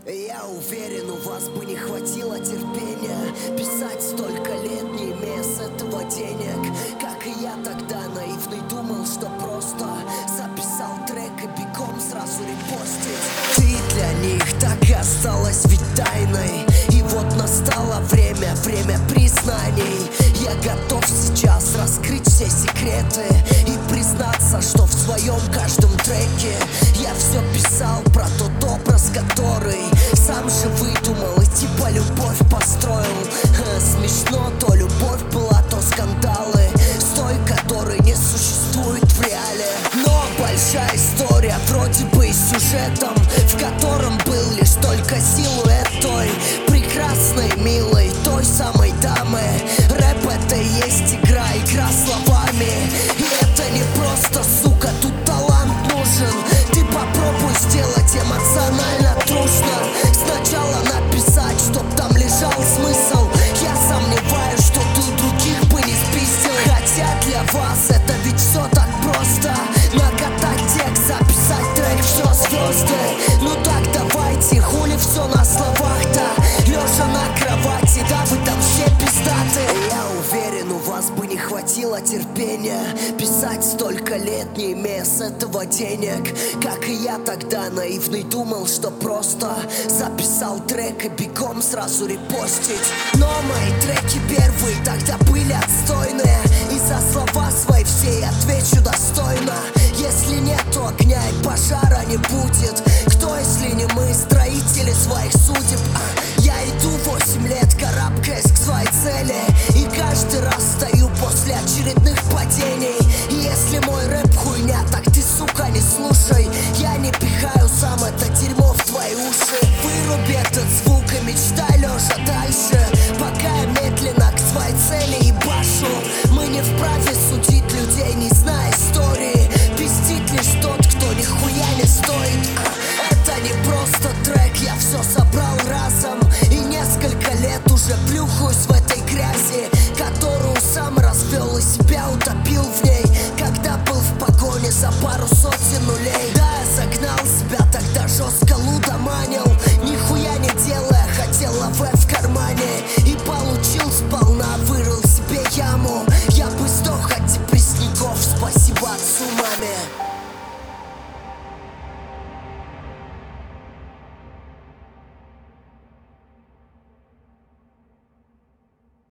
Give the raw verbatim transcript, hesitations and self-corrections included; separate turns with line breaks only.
Я уверен, у вас бы не хватило терпения писать столько лет, не имея с этого денег. Как и я тогда наивный думал, что просто записал трек и бегом сразу репостить. Ты для них так и осталась ведь тайной. И вот настало время, время признаний. Я готов сейчас раскрыть все секреты и признаться, что в своем каждом треке я все писал про тот образ, который сам же выдумал и типа любовь построил. Ха, смешно, то любовь была, то скандалы, с той, которой не существует в реале. Но большая история, вроде бы и с сюжетом, в котором был лишь только силуэт той прекрасной, милой, той самой дамы. Рэп — это и есть игра, игра словами. И это не просто, сука, тут талант нужен. Ты попробуй сделать эмоционально трушно. Сначала написать, чтоб там лежал смысл. Я сомневаюсь, что ты у других бы не спиздил. Хотя для вас это ведь все так просто. Накатать текст, записать трек, все звезды. Ну так давайте, хули все на словах-то. Лежа на кровати, да вы там все пиздаты. Я уверен, у вас бы не хватило терпения писать столько лет, не имея с этого денег. Как и я тогда наивный думал, что просто записал трек и бегом сразу репостить. Но мои треки первые тогда были отстойные, и за слова свои все я отвечу достойно. Если нету огня и пожара не будет. Кто, если не мы, строители своих судеб? А?